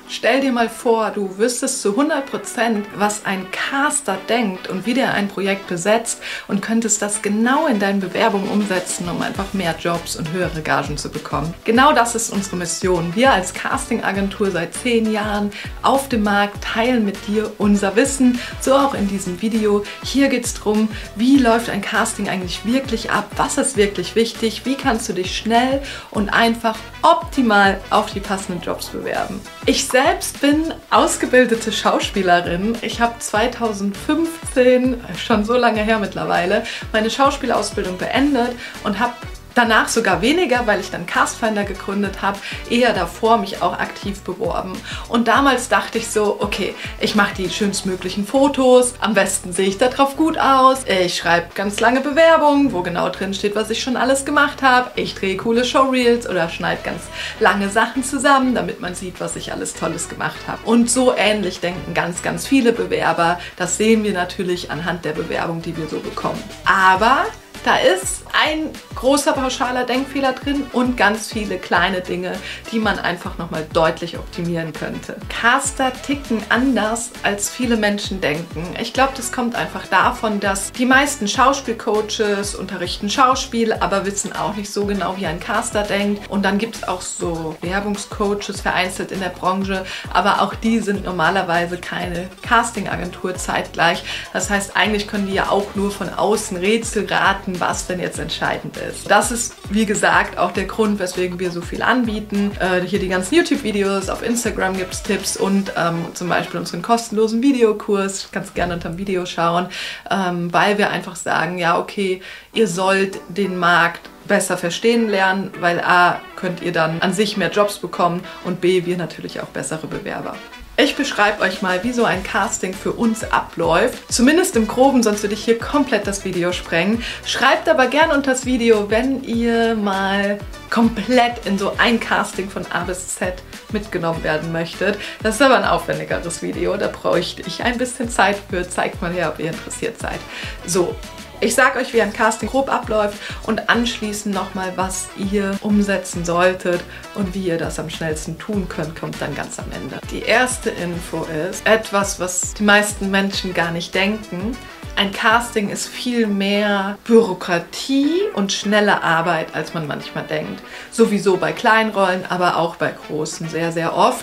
Stell dir mal vor, du wüsstest zu 100%, was ein Caster denkt und wie der ein Projekt besetzt und könntest das genau in deinen Bewerbungen umsetzen, um einfach mehr Jobs und höhere Gagen zu bekommen. Genau das ist unsere Mission. Wir als Castingagentur seit 10 Jahren auf dem Markt teilen mit dir unser Wissen, so auch in diesem Video. Hier geht es darum, wie läuft ein Casting eigentlich wirklich ab, was ist wirklich wichtig, wie kannst du dich schnell und einfach optimal auf die passenden Jobs bewerben. Ich selbst bin ausgebildete Schauspielerin. Ich habe 2015, schon so lange her mittlerweile, meine Schauspielausbildung beendet und habe danach sogar weniger, weil ich dann Castfinder gegründet habe, eher davor mich auch aktiv beworben. Und damals dachte ich so, okay, ich mache die schönstmöglichen Fotos, am besten sehe ich da drauf gut aus, ich schreibe ganz lange Bewerbungen, wo genau drin steht, was ich schon alles gemacht habe, ich drehe coole Showreels oder schneide ganz lange Sachen zusammen, damit man sieht, was ich alles Tolles gemacht habe. Und so ähnlich denken ganz, ganz viele Bewerber. Das sehen wir natürlich anhand der Bewerbung, die wir so bekommen. Aber da ist ein großer pauschaler Denkfehler drin und ganz viele kleine Dinge, die man einfach nochmal deutlich optimieren könnte. Caster ticken anders, als viele Menschen denken. Ich glaube, das kommt einfach davon, dass die meisten Schauspielcoaches unterrichten Schauspiel, aber wissen auch nicht so genau, wie ein Caster denkt. Und dann gibt es auch so Werbungscoaches vereinzelt in der Branche, aber auch die sind normalerweise keine Castingagentur zeitgleich. Das heißt, eigentlich können die ja auch nur von außen Rätsel raten, was denn jetzt entscheidend ist. Das ist, wie gesagt, auch der Grund, weswegen wir so viel anbieten. Hier die ganzen YouTube-Videos, auf Instagram gibt es Tipps und zum Beispiel unseren kostenlosen Videokurs. Kannst gerne unter dem Video schauen, weil wir einfach sagen, ja okay, ihr sollt den Markt besser verstehen lernen, weil A, könnt ihr dann an sich mehr Jobs bekommen und B, wir natürlich auch bessere Bewerber. Ich beschreibe euch mal, wie so ein Casting für uns abläuft. Zumindest im Groben, sonst würde ich hier komplett das Video sprengen. Schreibt aber gerne unter das Video, wenn ihr mal komplett in so ein Casting von A bis Z mitgenommen werden möchtet. Das ist aber ein aufwendigeres Video, da bräuchte ich ein bisschen Zeit für. Zeigt mal her, ob ihr interessiert seid. So. Ich sage euch, wie ein Casting grob abläuft und anschließend nochmal, was ihr umsetzen solltet und wie ihr das am schnellsten tun könnt, kommt dann ganz am Ende. Die erste Info ist etwas, was die meisten Menschen gar nicht denken. Ein Casting ist viel mehr Bürokratie und schnelle Arbeit, als man manchmal denkt. Sowieso bei kleinen Rollen, aber auch bei großen sehr, sehr oft,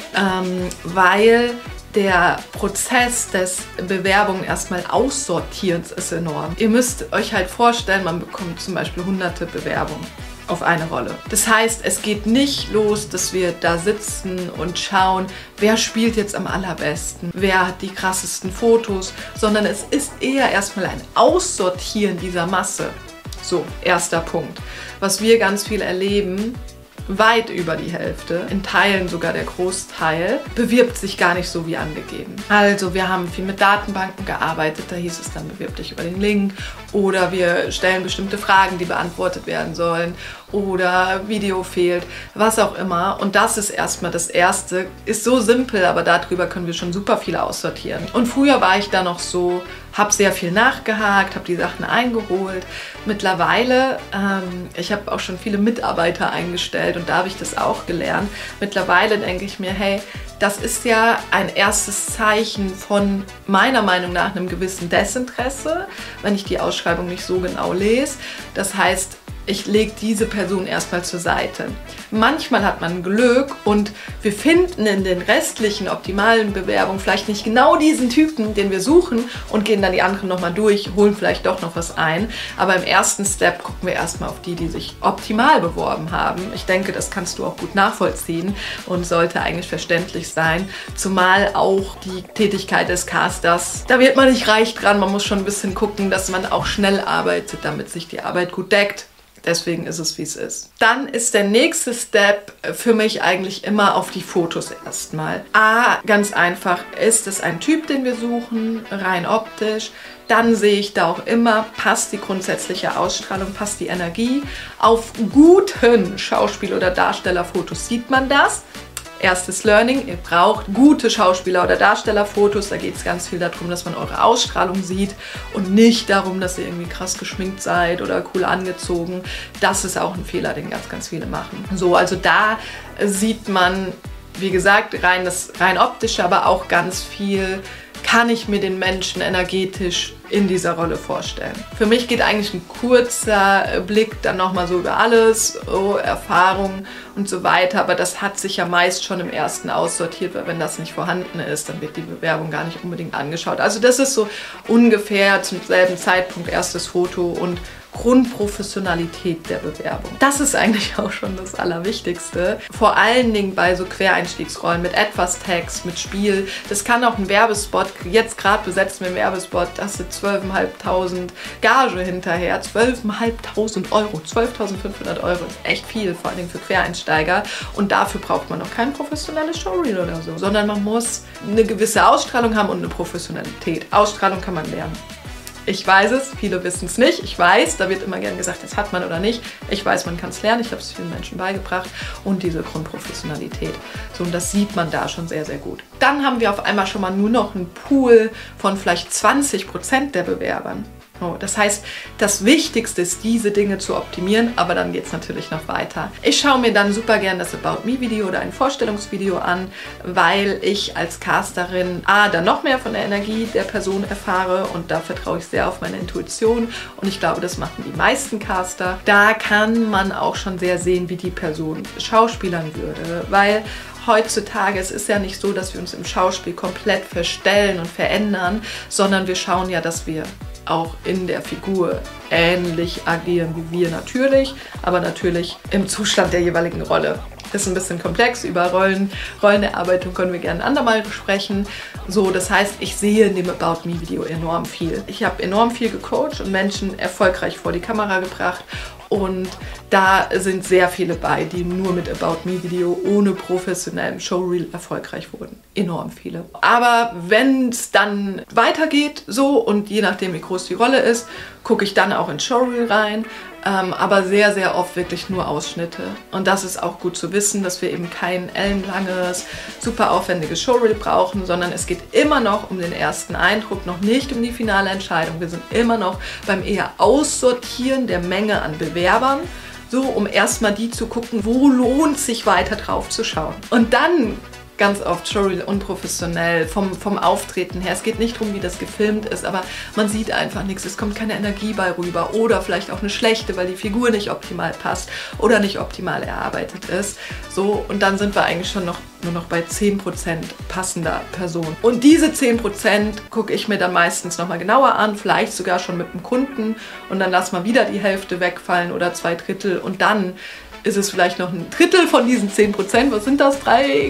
weil der Prozess des Bewerbungen erstmal Aussortierens ist enorm. Ihr müsst euch halt vorstellen, man bekommt zum Beispiel hunderte Bewerbungen auf eine Rolle. Das heißt, es geht nicht los, dass wir da sitzen und schauen, wer spielt jetzt am allerbesten, wer hat die krassesten Fotos, sondern es ist eher erstmal ein Aussortieren dieser Masse. So, erster Punkt. Was wir ganz viel erleben, weit über die Hälfte, in Teilen sogar der Großteil, bewirbt sich gar nicht so wie angegeben. Also wir haben viel mit Datenbanken gearbeitet, da hieß es dann, bewirb dich über den Link oder wir stellen bestimmte Fragen, die beantwortet werden sollen oder Video fehlt, was auch immer. Und das ist erstmal das Erste, ist so simpel, aber darüber können wir schon super viel aussortieren. Und früher war ich da noch so, habe sehr viel nachgehakt, habe die Sachen eingeholt. Mittlerweile, ich habe auch schon viele Mitarbeiter eingestellt und da habe ich das auch gelernt. Mittlerweile denke ich mir, hey, das ist ja ein erstes Zeichen von meiner Meinung nach einem gewissen Desinteresse, wenn ich die Ausschreibung nicht so genau lese. Das heißt, ich lege diese Person erstmal zur Seite. Manchmal hat man Glück und wir finden in den restlichen optimalen Bewerbungen vielleicht nicht genau diesen Typen, den wir suchen und gehen dann die anderen nochmal durch, holen vielleicht doch noch was ein. Aber im ersten Step gucken wir erstmal auf die, die sich optimal beworben haben. Ich denke, das kannst du auch gut nachvollziehen und sollte eigentlich verständlich sein. Zumal auch die Tätigkeit des Casters, da wird man nicht reich dran, man muss schon ein bisschen gucken, dass man auch schnell arbeitet, damit sich die Arbeit gut deckt. Deswegen ist es, wie es ist. Dann ist der nächste Step für mich eigentlich immer auf die Fotos erstmal. A, ganz einfach, ist es ein Typ, den wir suchen, rein optisch. Dann sehe ich da auch immer, passt die grundsätzliche Ausstrahlung, passt die Energie. Auf guten Schauspiel- oder Darstellerfotos sieht man das. Erstes Learning, ihr braucht gute Schauspieler- oder Darstellerfotos. Da geht es ganz viel darum, dass man eure Ausstrahlung sieht und nicht darum, dass ihr irgendwie krass geschminkt seid oder cool angezogen. Das ist auch ein Fehler, den ganz, ganz viele machen. So, also da sieht man wie gesagt, rein optisch, aber auch ganz viel, kann ich mir den Menschen energetisch in dieser Rolle vorstellen. Für mich geht eigentlich ein kurzer Blick dann nochmal so über alles, Erfahrung und so weiter, aber das hat sich ja meist schon im ersten aussortiert, weil wenn das nicht vorhanden ist, dann wird die Bewerbung gar nicht unbedingt angeschaut. Also das ist so ungefähr zum selben Zeitpunkt erstes Foto und Grundprofessionalität der Bewerbung. Das ist eigentlich auch schon das Allerwichtigste. Vor allen Dingen bei so Quereinstiegsrollen mit etwas Text, mit Spiel. Das kann auch ein Werbespot, jetzt gerade besetzen wir einen Werbespot, das sind 12.500 Gage hinterher. 12.500 Euro, 12.500 Euro ist echt viel, vor allen Dingen für Quereinsteiger. Und dafür braucht man noch kein professionelles Showreel oder so, sondern man muss eine gewisse Ausstrahlung haben und eine Professionalität. Ausstrahlung kann man lernen. Ich weiß es, viele wissen es nicht. Ich weiß, da wird immer gern gesagt, das hat man oder nicht. Ich weiß, man kann es lernen. Ich habe es vielen Menschen beigebracht. Und diese Grundprofessionalität. So, und das sieht man da schon sehr, sehr gut. Dann haben wir auf einmal schon mal nur noch einen Pool von vielleicht 20% der Bewerbern. Oh, das heißt, das Wichtigste ist, diese Dinge zu optimieren, aber dann geht es natürlich noch weiter. Ich schaue mir dann super gern das About Me Video oder ein Vorstellungsvideo an, weil ich als Casterin dann noch mehr von der Energie der Person erfahre und da vertraue ich sehr auf meine Intuition und ich glaube, das machen die meisten Caster. Da kann man auch schon sehr sehen, wie die Person schauspielern würde, weil heutzutage, es ist ja nicht so, dass wir uns im Schauspiel komplett verstellen und verändern, sondern wir schauen ja, dass wir auch in der Figur ähnlich agieren wie wir natürlich, aber natürlich im Zustand der jeweiligen Rolle. Das ist ein bisschen komplex, über Rollenerarbeitung können wir gerne ein andermal sprechen. So, das heißt, ich sehe in dem About Me Video enorm viel. Ich habe enorm viel gecoacht und Menschen erfolgreich vor die Kamera gebracht. Und da sind sehr viele bei, die nur mit About Me Video ohne professionellem Showreel erfolgreich wurden. Enorm viele. Aber wenn es dann weitergeht so und je nachdem wie groß die Rolle ist, gucke ich dann auch ins Showreel rein. Aber sehr, sehr oft wirklich nur Ausschnitte. Und das ist auch gut zu wissen, dass wir eben kein ellenlanges, super aufwendiges Showreel brauchen, sondern es geht immer noch um den ersten Eindruck, noch nicht um die finale Entscheidung. Wir sind immer noch beim eher Aussortieren der Menge an Bewerbern, so um erstmal die zu gucken, wo lohnt sich weiter drauf zu schauen. Und dann ganz oft Showreel unprofessionell vom Auftreten her. Es geht nicht darum, wie das gefilmt ist, aber man sieht einfach nichts. Es kommt keine Energie bei rüber oder vielleicht auch eine schlechte, weil die Figur nicht optimal passt oder nicht optimal erarbeitet ist. So, und dann sind wir eigentlich schon nur noch bei 10% passender Person. Und diese 10% gucke ich mir dann meistens nochmal genauer an, vielleicht sogar schon mit dem Kunden und dann lass mal wieder die Hälfte wegfallen oder 2/3 und dann ist es vielleicht noch ein Drittel von diesen 10%, was sind das?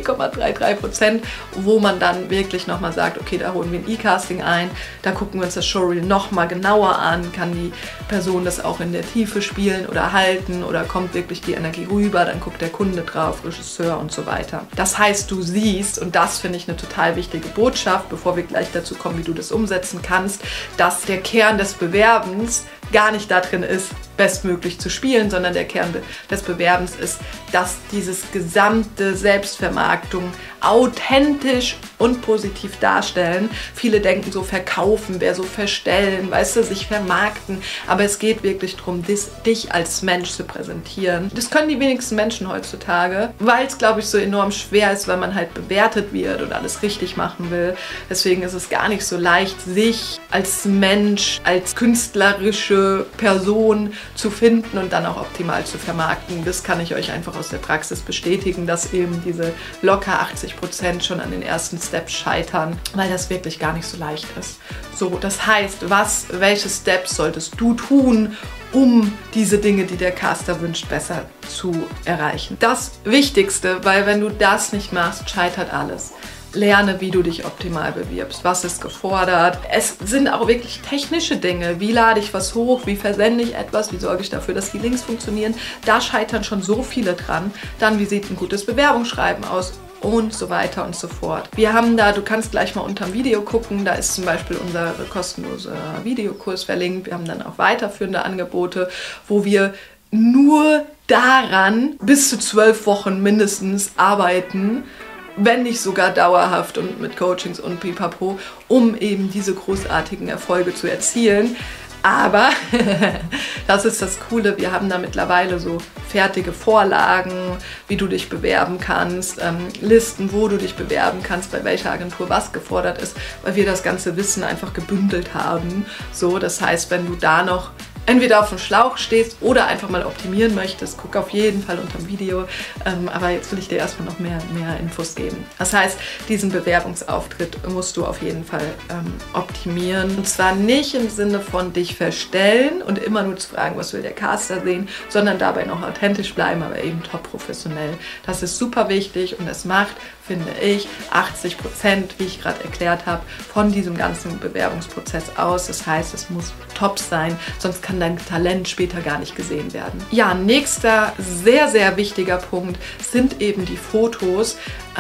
3,33%, wo man dann wirklich nochmal sagt, okay, da holen wir ein E-Casting ein, da gucken wir uns das Showreel nochmal genauer an, kann die Person das auch in der Tiefe spielen oder halten oder kommt wirklich die Energie rüber, dann guckt der Kunde drauf, Regisseur und so weiter. Das heißt, du siehst, und das finde ich eine total wichtige Botschaft, bevor wir gleich dazu kommen, wie du das umsetzen kannst, dass der Kern des Bewerbens gar nicht da drin ist, bestmöglich zu spielen, sondern der Kern des Bewerbens ist, dass dieses gesamte Selbstvermarktung authentisch und positiv darstellen. Viele denken so, verkaufen wäre so verstellen, weißt du, sich vermarkten, aber es geht wirklich darum, dich als Mensch zu präsentieren. Das können die wenigsten Menschen heutzutage, weil es, glaube ich, so enorm schwer ist, weil man halt bewertet wird und alles richtig machen will. Deswegen ist es gar nicht so leicht, sich als Mensch, als künstlerische Person zu finden und dann auch optimal zu vermarkten. Das kann ich euch einfach aus der Praxis bestätigen, dass eben diese locker 80% schon an den ersten Steps scheitern, weil das wirklich gar nicht so leicht ist. So, das heißt, welche Steps solltest du tun, um diese Dinge, die der Caster wünscht, besser zu erreichen? Das Wichtigste, weil wenn du das nicht machst, scheitert alles. Lerne, wie du dich optimal bewirbst. Was ist gefordert? Es sind auch wirklich technische Dinge. Wie lade ich was hoch? Wie versende ich etwas? Wie sorge ich dafür, dass die Links funktionieren? Da scheitern schon so viele dran. Dann, wie sieht ein gutes Bewerbungsschreiben aus? Und so weiter und so fort. Wir haben da, du kannst gleich mal unterm Video gucken, da ist zum Beispiel unser kostenloser Videokurs verlinkt. Wir haben dann auch weiterführende Angebote, wo wir nur daran bis zu 12 Wochen mindestens arbeiten, wenn nicht sogar dauerhaft und mit Coachings und pipapo, um eben diese großartigen Erfolge zu erzielen. Aber das ist das Coole, wir haben da mittlerweile so fertige Vorlagen, wie du dich bewerben kannst, Listen, wo du dich bewerben kannst, bei welcher Agentur was gefordert ist, weil wir das ganze Wissen einfach gebündelt haben. So, das heißt, wenn du da noch entweder auf dem Schlauch stehst oder einfach mal optimieren möchtest, guck auf jeden Fall unter dem Video. Aber jetzt will ich dir erstmal noch mehr Infos geben. Das heißt, diesen Bewerbungsauftritt musst du auf jeden Fall optimieren. Und zwar nicht im Sinne von dich verstellen und immer nur zu fragen, was will der Caster sehen, sondern dabei noch authentisch bleiben, aber eben top professionell. Das ist super wichtig und es macht, finde ich, 80%, wie ich gerade erklärt habe, von diesem ganzen Bewerbungsprozess aus. Das heißt, es muss top sein, sonst kann dein Talent später gar nicht gesehen werden. Ja, nächster sehr, sehr wichtiger Punkt sind eben die Fotos.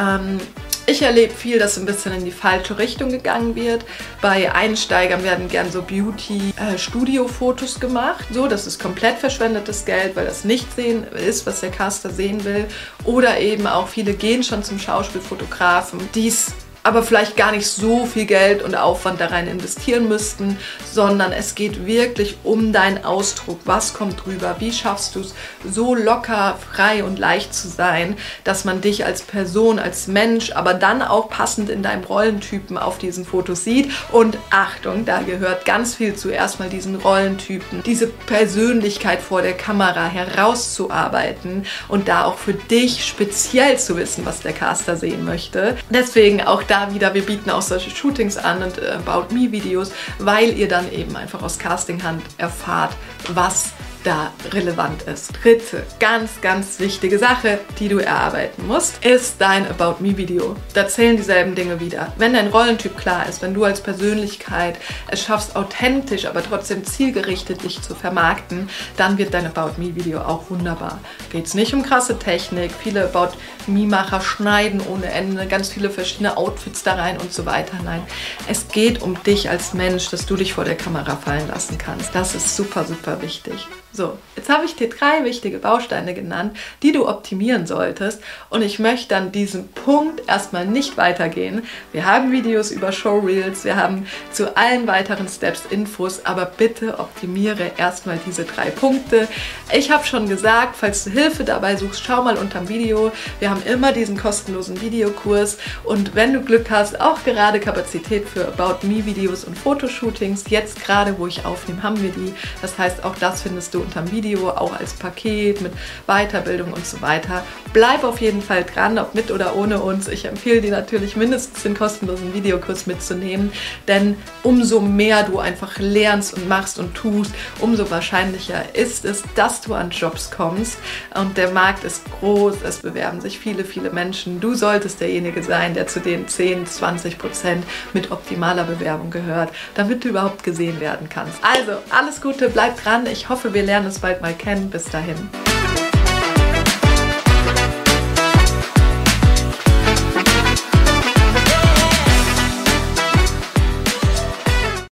Ich erlebe viel, dass ein bisschen in die falsche Richtung gegangen wird. Bei Einsteigern werden gern so Beauty-Studio-Fotos gemacht. So, das ist komplett verschwendetes Geld, weil das nicht sehen ist, was der Caster sehen will. Oder eben auch viele gehen schon zum Schauspielfotografen, die es aber vielleicht gar nicht so viel Geld und Aufwand da rein investieren müssten, sondern es geht wirklich um deinen Ausdruck. Was kommt drüber? Wie schaffst du es, so locker, frei und leicht zu sein, dass man dich als Person, als Mensch, aber dann auch passend in deinem Rollentypen auf diesen Fotos sieht? Und Achtung, da gehört ganz viel zu, erstmal diesen Rollentypen, diese Persönlichkeit vor der Kamera herauszuarbeiten und da auch für dich speziell zu wissen, was der Caster sehen möchte. Deswegen auch da wieder, wir bieten auch solche Shootings an und About Me Videos, weil ihr dann eben einfach aus Castinghand erfahrt, was da relevant ist. Dritte, ganz, ganz wichtige Sache, die du erarbeiten musst, ist dein About Me Video. Da zählen dieselben Dinge wieder. Wenn dein Rollentyp klar ist, wenn du als Persönlichkeit es schaffst, authentisch, aber trotzdem zielgerichtet dich zu vermarkten, dann wird dein About Me Video auch wunderbar. Geht es nicht um krasse Technik, viele About Me-Macher schneiden ohne Ende, ganz viele verschiedene Outfits da rein und so weiter. Nein, es geht um dich als Mensch, dass du dich vor der Kamera fallen lassen kannst. Das ist super, super wichtig. So, jetzt habe ich dir 3 wichtige Bausteine genannt, die du optimieren solltest, und ich möchte an diesem Punkt erstmal nicht weitergehen. Wir haben Videos über Showreels, wir haben zu allen weiteren Steps Infos, aber bitte optimiere erstmal diese 3 Punkte. Ich habe schon gesagt, falls du Hilfe dabei suchst, schau mal unterm Video. Wir haben immer diesen kostenlosen Videokurs und wenn du Glück hast, auch gerade Kapazität für About Me Videos und Fotoshootings. Jetzt gerade, wo ich aufnehme, haben wir die. Das heißt, auch das findest du unterm Video, auch als Paket mit Weiterbildung und so weiter. Bleib auf jeden Fall dran, ob mit oder ohne uns. Ich empfehle dir natürlich mindestens den kostenlosen Videokurs mitzunehmen, denn umso mehr du einfach lernst und machst und tust, umso wahrscheinlicher ist es, dass du an Jobs kommst. Und der Markt ist groß, es bewerben sich viele, viele Menschen. Du solltest derjenige sein, der zu den 10-20% mit optimaler Bewerbung gehört, damit du überhaupt gesehen werden kannst. Also, alles Gute, bleib dran. Ich hoffe, wir lernen uns bald mal kennen. Bis dahin.